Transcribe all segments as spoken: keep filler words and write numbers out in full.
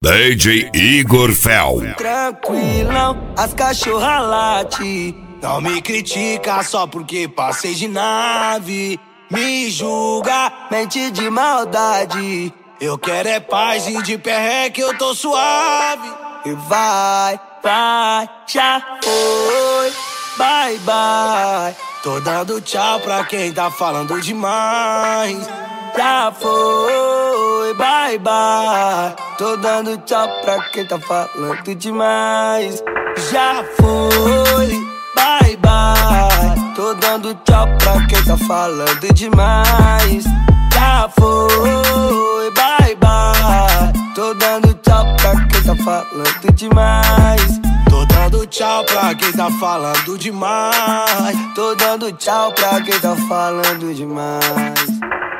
D J Igor Fel. Tranquilão, as cachorra late. Não me critica só porque passei de nave. Me julga, mente de maldade. Eu quero é paz e de perré que eu tô suave. E vai, vai, já foi. Bye, bye. Tô dando tchau pra quem tá falando demais. Já foi, bye, bye. Tô dando tchau pra quem tá falando demais. Já foi, bye, bye. Tô dando tchau pra quem tá falando demais. Já foi, bye, bye. Tô dando tchau pra quem tá falando demais. Tô dando tchau pra quem tá falando demais. Tô dando tchau pra quem tá falando demais.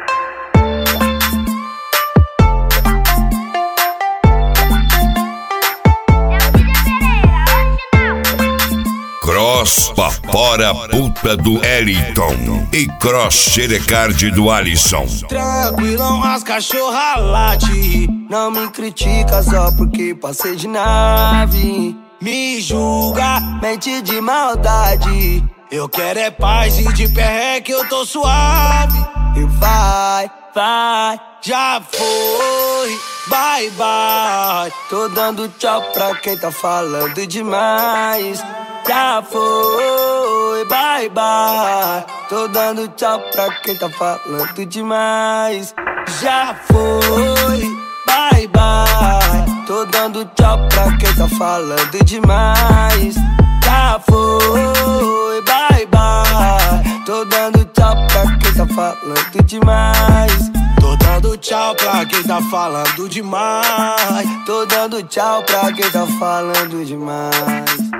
Cross Papora Puta do Eliton e Cross Xerecard do Alisson. Tranquilão, as cachorra late. Não me critica só porque passei de nave. Me julga, mente de maldade. Eu quero é paz e de perré que eu tô suave. E vai, vai, já foi, bye, bye. Tô dando tchau pra quem tá falando demais. Já foi, bye, bye. Tô dando tchau pra quem tá falando demais. Já foi, bye, bye. Tô dando tchau pra quem tá falando demais. Já foi, bye, bye. Tô dando tchau pra quem tá falando demais. Tô dando tchau pra quem tá falando demais. Tô dando tchau pra quem tá falando demais.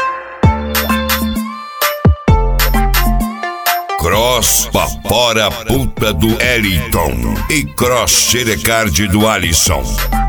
Cross Papora Puta do Eliton e Cross Xerecard do Alisson.